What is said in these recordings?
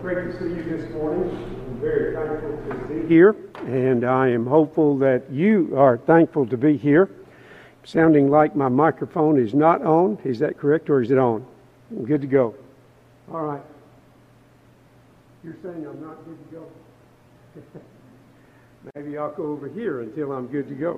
Great to see you this morning. I'm very thankful to be here, and I am hopeful that you are thankful to be here. Sounding like my microphone is not on. Is that correct, or is it on? I'm good to go. All right. You're saying I'm not good to go? Maybe I'll go over here until I'm good to go.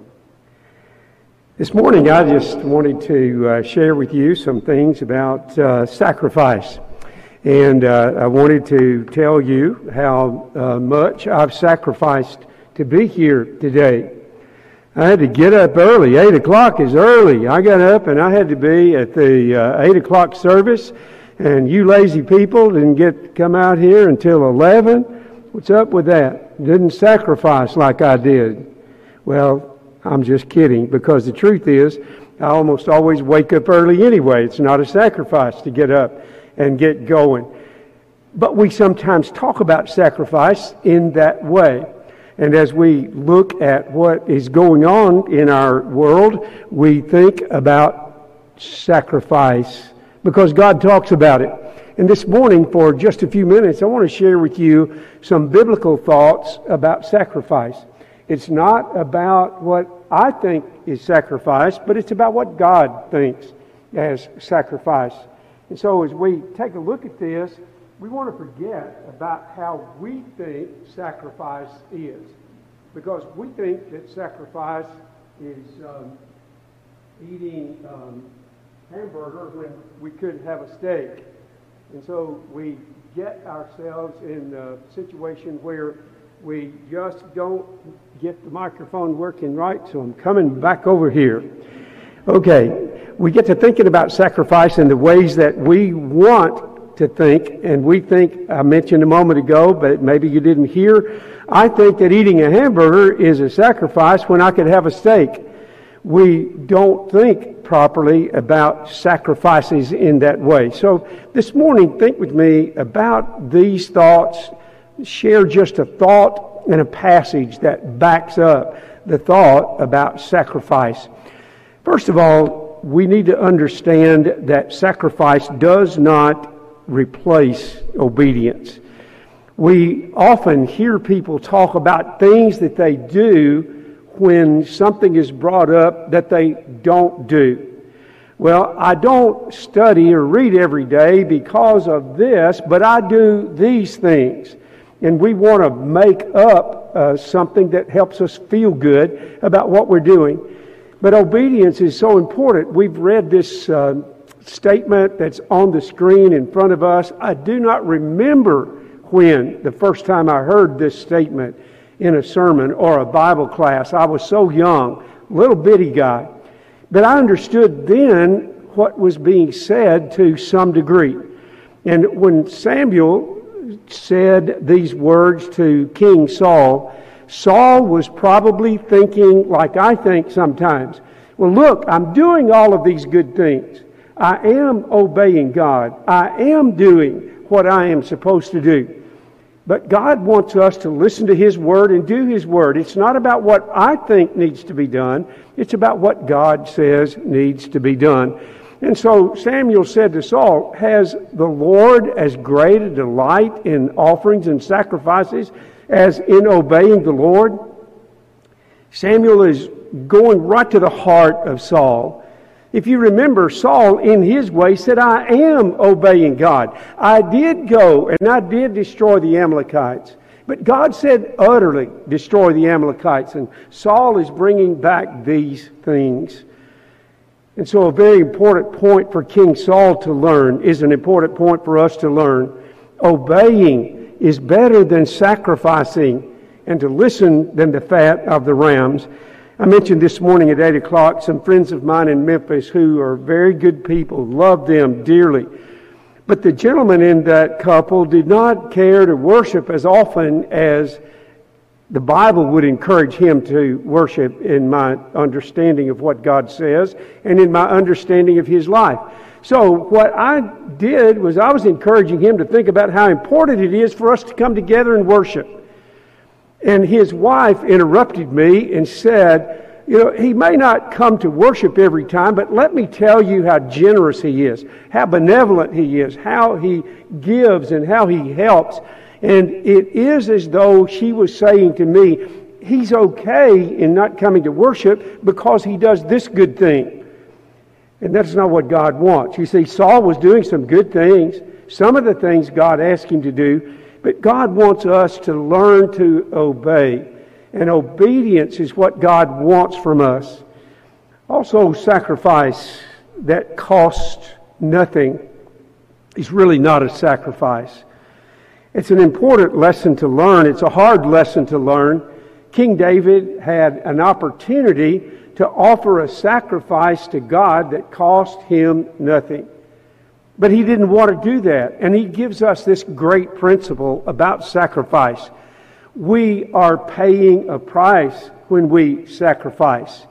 This morning I just wanted to share with you some things about sacrifice. And I wanted to tell you how much I've sacrificed to be here today. I had to get up early. 8 o'clock is early. I got up and I had to be at the 8 o'clock service. And you lazy people didn't get to come out here until 11. What's up with that? Didn't sacrifice like I did. Well, I'm just kidding, because the truth is I almost always wake up early anyway. It's not a sacrifice to get up and get going. But we sometimes talk about sacrifice in that way. And as we look at what is going on in our world, we think about sacrifice because God talks about it. And this morning, for just a few minutes, I want to share with you some biblical thoughts about sacrifice. It's not about what I think is sacrifice, but it's about what God thinks as sacrifice. And so as we take a look at this, we want to forget about how we think sacrifice is. Because we think that sacrifice is eating hamburger when we could have a steak. And so we get ourselves in a situation where we just don't get the microphone working right, so I'm coming back over here. Okay. We get to thinking about sacrifice in the ways that we want to think, and we think, I mentioned a moment ago, but maybe you didn't hear, I think that eating a hamburger is a sacrifice when I could have a steak. We don't think properly about sacrifices in that way. So this morning, think with me about these thoughts, share just a thought and a passage that backs up the thought about sacrifice. First of all, we need to understand that sacrifice does not replace obedience. We often hear people talk about things that they do when something is brought up that they don't do. Well, I don't study or read every day because of this, but I do these things. And we want to make up something that helps us feel good about what we're doing. But obedience is so important. We've read this statement that's on the screen in front of us. I do not remember when the first time I heard this statement in a sermon or a Bible class. I was so young, little bitty guy. But I understood then what was being said to some degree. And when Samuel said these words to King Saul, Saul was probably thinking like I think sometimes. Well, look, I'm doing all of these good things. I am obeying God. I am doing what I am supposed to do. But God wants us to listen to His Word and do His Word. It's not about what I think needs to be done. It's about what God says needs to be done. And so Samuel said to Saul, has the Lord as great a delight in offerings and sacrifices as in obeying the Lord? Samuel is going right to the heart of Saul. If you remember, Saul in his way said, I am obeying God. I did go and I did destroy the Amalekites. But God said utterly destroy the Amalekites. And Saul is bringing back these things. And so a very important point for King Saul to learn is an important point for us to learn. Obeying is better than sacrificing, and to listen than the fat of the rams. I mentioned this morning at 8 o'clock some friends of mine in Memphis who are very good people, love them dearly. But the gentleman in that couple did not care to worship as often as the Bible would encourage him to worship, in my understanding of what God says and in my understanding of his life. So what I did was I was encouraging him to think about how important it is for us to come together and worship. And his wife interrupted me and said, he may not come to worship every time, but let me tell you how generous he is, how benevolent he is, how he gives and how he helps. And it is as though she was saying to me, he's okay in not coming to worship because he does this good thing. And that's not what God wants. You see, Saul was doing some good things, some of the things God asked him to do, but God wants us to learn to obey. And obedience is what God wants from us. Also, sacrifice that costs nothing is really not a sacrifice. It's an important lesson to learn. It's a hard lesson to learn. King David had an opportunity to offer a sacrifice to God that cost him nothing. But he didn't want to do that. And he gives us this great principle about sacrifice. We are paying a price when we sacrifice.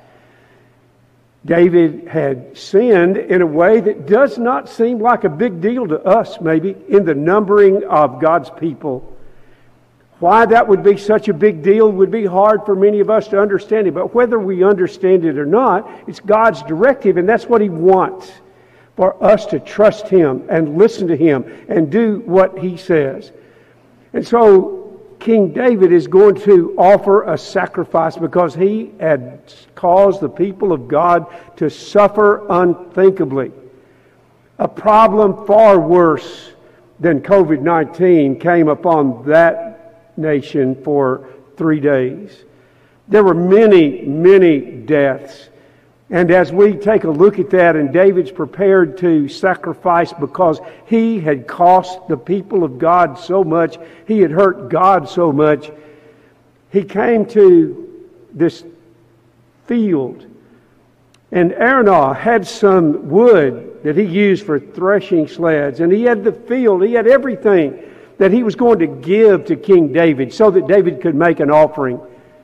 David had sinned in a way that does not seem like a big deal to us, maybe, in the numbering of God's people. Why that would be such a big deal would be hard for many of us to understand it. But whether we understand it or not, it's God's directive, and that's what He wants, for us to trust Him and listen to Him and do what He says. And so King David is going to offer a sacrifice because he had caused the people of God to suffer unthinkably. A problem far worse than COVID-19 came upon that nation for 3 days. There were many, many deaths. And as we take a look at that, and David's prepared to sacrifice because he had cost the people of God so much, he had hurt God so much, he came to this field. And Araunah had some wood that he used for threshing sleds, and he had the field, he had everything that he was going to give to King David so that David could make an offering.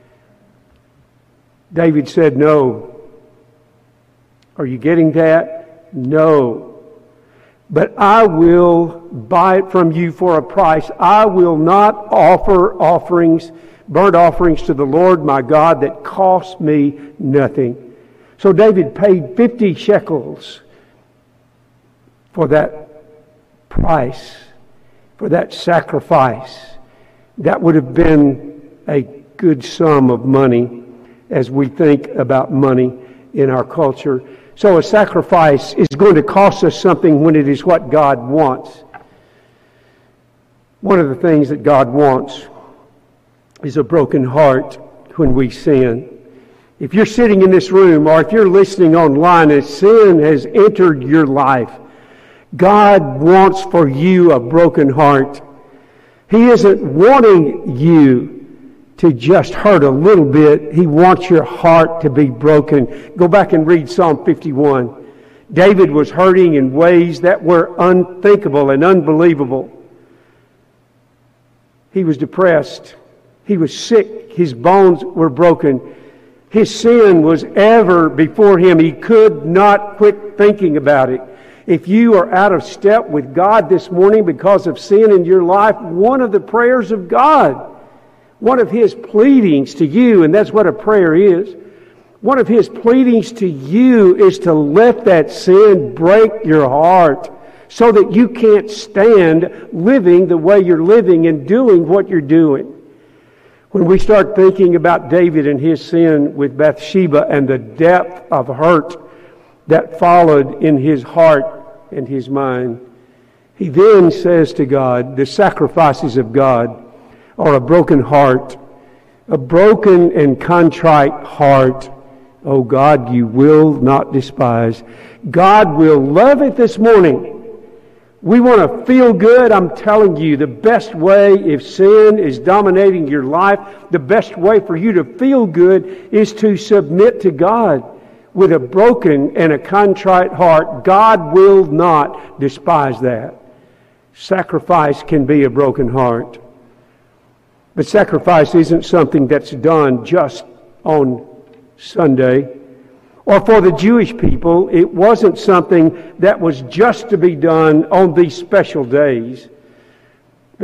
David said no. Are you getting that? No. But I will buy it from you for a price. I will not offer offerings, burnt offerings to the Lord my God that cost me nothing. So David paid 50 shekels for that price, for that sacrifice. That would have been a good sum of money as we think about money in our culture. So a sacrifice is going to cost us something when it is what God wants. One of the things that God wants is a broken heart when we sin. If you're sitting in this room or if you're listening online and sin has entered your life, God wants for you a broken heart. He isn't wanting you to just hurt a little bit. He wants your heart to be broken. Go back and read Psalm 51. David was hurting in ways that were unthinkable and unbelievable. He was depressed. He was sick. His bones were broken. His sin was ever before him. He could not quit thinking about it. If you are out of step with God this morning because of sin in your life, one of the prayers of God, one of His pleadings to you, and that's what a prayer is, one of His pleadings to you is to let that sin break your heart so that you can't stand living the way you're living and doing what you're doing. When we start thinking about David and his sin with Bathsheba and the depth of hurt that followed in his heart and his mind, he then says to God, the sacrifices of God or a broken heart, a broken and contrite heart, oh God, you will not despise. God will love it this morning. We want to feel good. I'm telling you, the best way, if sin is dominating your life, the best way for you to feel good is to submit to God with a broken and a contrite heart. God will not despise that. Sacrifice can be a broken heart. But sacrifice isn't something that's done just on Sunday. Or for the Jewish people, it wasn't something that was just to be done on these special days. But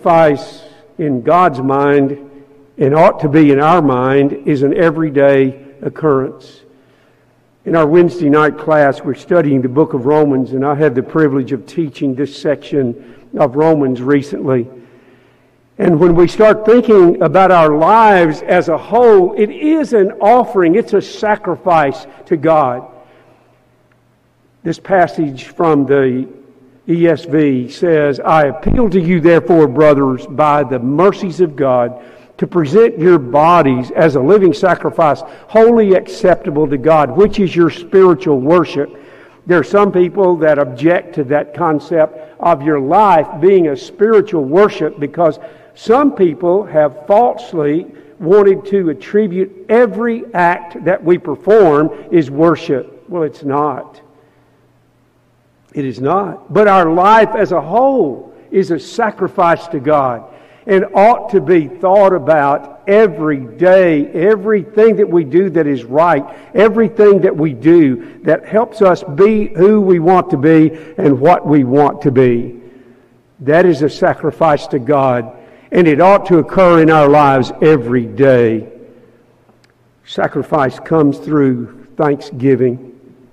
sacrifice in God's mind, and ought to be in our mind, is an everyday occurrence. In our Wednesday night class, we're studying the book of Romans, and I had the privilege of teaching this section of Romans recently. And when we start thinking about our lives as a whole, it is an offering. It's a sacrifice to God. This passage from the ESV says, I appeal to you, therefore, brothers, by the mercies of God, to present your bodies as a living sacrifice, wholly acceptable to God, which is your spiritual worship. There are some people that object to that concept of your life being a spiritual worship because some people have falsely wanted to attribute every act that we perform is worship. Well, it's not. It is not. But our life as a whole is a sacrifice to God and ought to be thought about every day, everything that we do that is right, everything that we do that helps us be who we want to be and what we want to be. That is a sacrifice to God, and it ought to occur in our lives every day. Sacrifice comes through thanksgiving.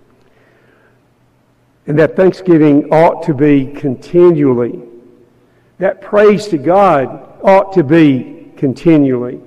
And that thanksgiving ought to be continually. That praise to God ought to be continually.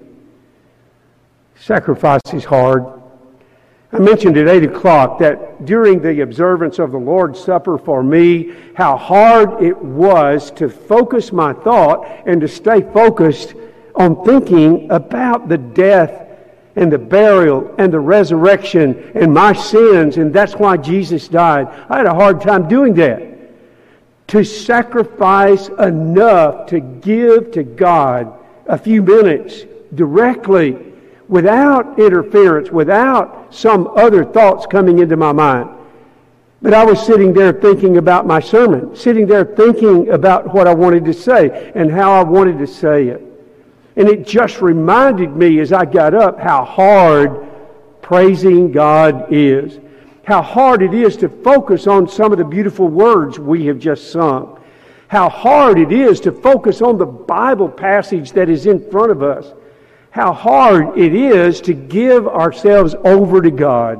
Sacrifice is hard. I mentioned at 8 o'clock that during the observance of the Lord's Supper for me, how hard it was to focus my thought and to stay focused on thinking about the death and the burial and the resurrection and my sins, and that's why Jesus died. I had a hard time doing that. To sacrifice enough to give to God a few minutes directly without interference, without some other thoughts coming into my mind. But I was sitting there thinking about my sermon, sitting there thinking about what I wanted to say and how I wanted to say it. And it just reminded me as I got up how hard praising God is. How hard it is to focus on some of the beautiful words we have just sung. How hard it is to focus on the Bible passage that is in front of us. How hard it is to give ourselves over to God.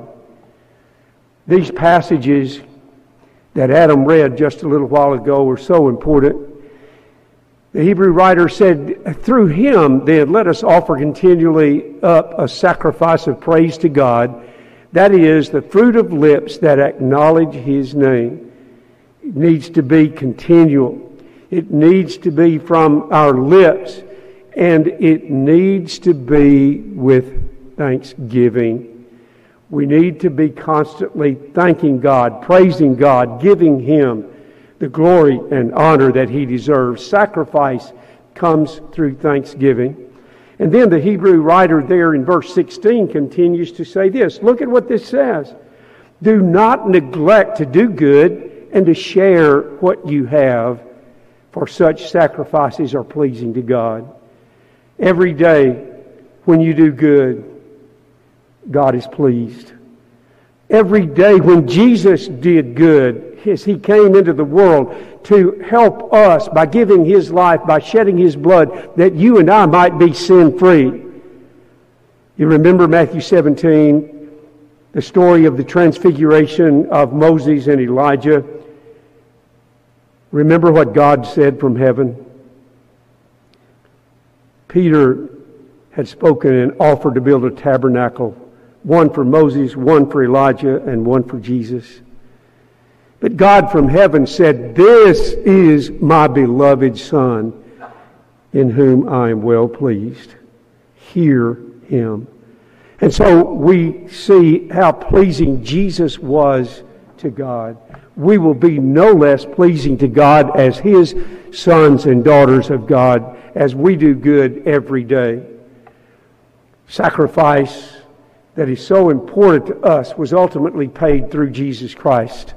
These passages that Adam read just a little while ago are so important. The Hebrew writer said, through him, then, let us offer continually up a sacrifice of praise to God. That is, the fruit of lips that acknowledge his name. It needs to be continual. It needs to be from our lips. And it needs to be with thanksgiving. We need to be constantly thanking God, praising God, giving him the glory and honor that he deserves. Sacrifice comes through thanksgiving. And then the Hebrew writer there in verse 16 continues to say this. Look at what this says. Do not neglect to do good and to share what you have, for such sacrifices are pleasing to God. Every day when you do good, God is pleased. Every day when Jesus did good, as he came into the world to help us by giving his life, by shedding his blood, that you and I might be sin-free. You remember Matthew 17, the story of the transfiguration of Moses and Elijah. Remember what God said from heaven? Peter had spoken and offered to build a tabernacle, one for Moses, one for Elijah, and one for Jesus. But God from heaven said, this is my beloved Son, in whom I am well pleased. Hear him. And so we see how pleasing Jesus was to God. We will be no less pleasing to God as his sons and daughters of God as we do good every day. Sacrifice that is so important to us was ultimately paid through Jesus Christ.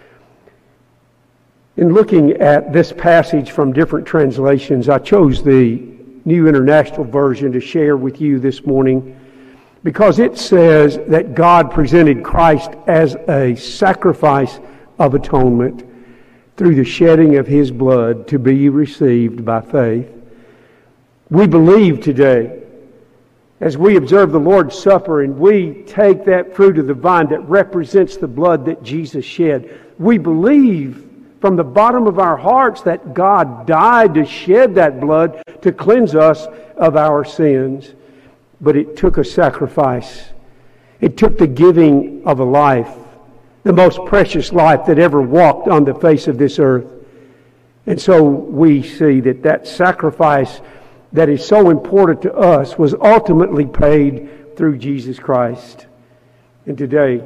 In looking at this passage from different translations, I chose the New International Version to share with you this morning because it says that God presented Christ as a sacrifice of atonement through the shedding of his blood to be received by faith. We believe today as we observe the Lord's Supper and we take that fruit of the vine that represents the blood that Jesus shed, we believe from the bottom of our hearts that God died to shed that blood to cleanse us of our sins. But it took a sacrifice. It took the giving of a life, the most precious life that ever walked on the face of this earth. And so we see that that sacrifice that is so important to us was ultimately paid through Jesus Christ. And today,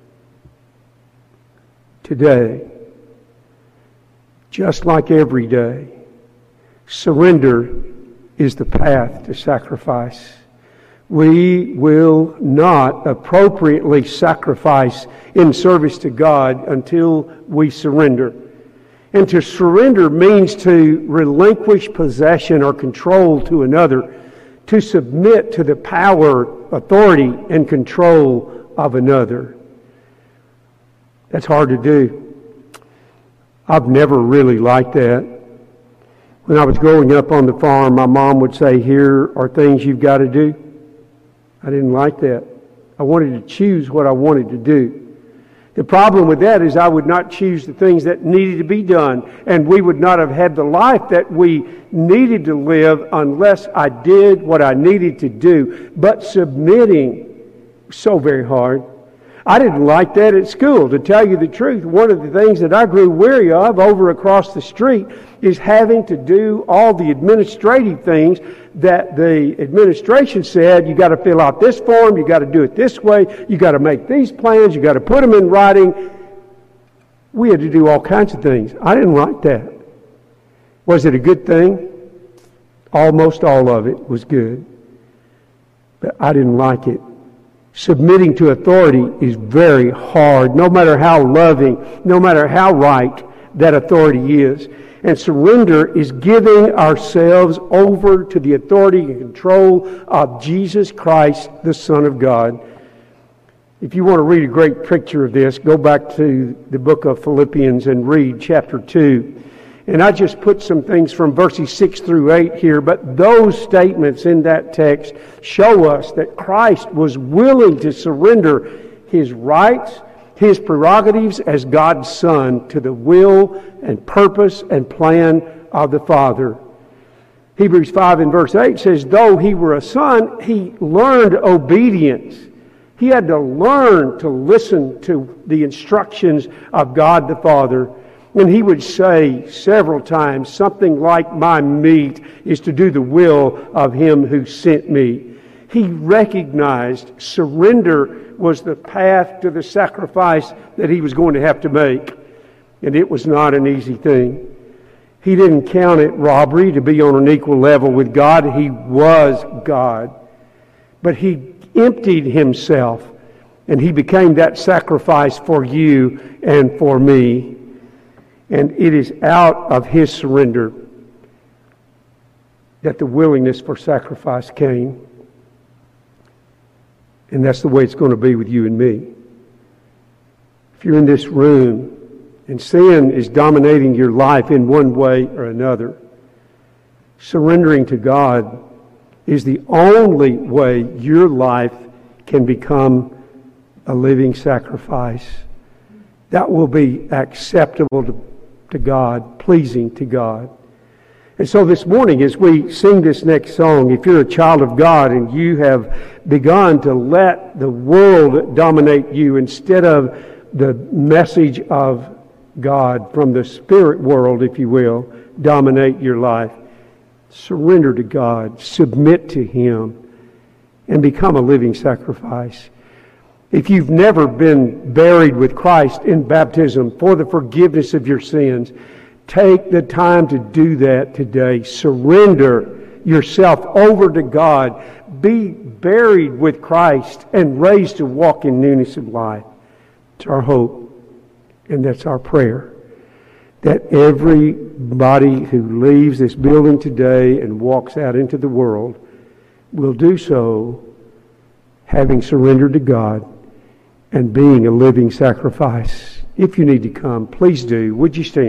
just like every day, surrender is the path to sacrifice. We will not appropriately sacrifice in service to God until we surrender. And to surrender means to relinquish possession or control to another, to submit to the power, authority, and control of another. That's hard to do. I've never really liked that. When I was growing up on the farm, my mom would say, "Here are things you've got to do." I didn't like that. I wanted to choose what I wanted to do. The problem with that is I would not choose the things that needed to be done, and we would not have had the life that we needed to live unless I did what I needed to do. But submitting was so very hard. I didn't like that at school. To tell you the truth, one of the things that I grew weary of over across the street is having to do all the administrative things that the administration said. You got to fill out this form, you got to do it this way, you got to make these plans, you got to put them in writing. We had to do all kinds of things. I didn't like that. Was it a good thing? Almost all of it was good. But I didn't like it. Submitting to authority is very hard, no matter how loving, no matter how right that authority is. And surrender is giving ourselves over to the authority and control of Jesus Christ, the Son of God. If you want to read a great picture of this, go back to the book of Philippians and read chapter 2. And I just put some things from verses 6 through 8 here, but those statements in that text show us that Christ was willing to surrender His rights, His prerogatives as God's Son to the will and purpose and plan of the Father. Hebrews 5 and verse 8 says, though He were a Son, He learned obedience. He had to learn to listen to the instructions of God the Father. And He would say several times something like, my meat is to do the will of Him who sent me. He recognized surrender was the path to the sacrifice that He was going to have to make. And it was not an easy thing. He didn't count it robbery to be on an equal level with God. He was God. But He emptied Himself, and He became that sacrifice for you and for me. And it is out of His surrender that the willingness for sacrifice came. And that's the way it's going to be with you and me. If you're in this room and sin is dominating your life in one way or another, surrendering to God is the only way your life can become a living sacrifice that will be acceptable to God, pleasing to God. And so this morning, as we sing this next song, if you're a child of God and you have begun to let the world dominate you instead of the message of God from the spirit world, if you will, dominate your life, surrender to God, submit to Him, and become a living sacrifice. If you've never been buried with Christ in baptism for the forgiveness of your sins, take the time to do that today. Surrender yourself over to God. Be buried with Christ and raised to walk in newness of life. It's our hope, and that's our prayer, that everybody who leaves this building today and walks out into the world will do so having surrendered to God and being a living sacrifice. If you need to come, please do. Would you stand?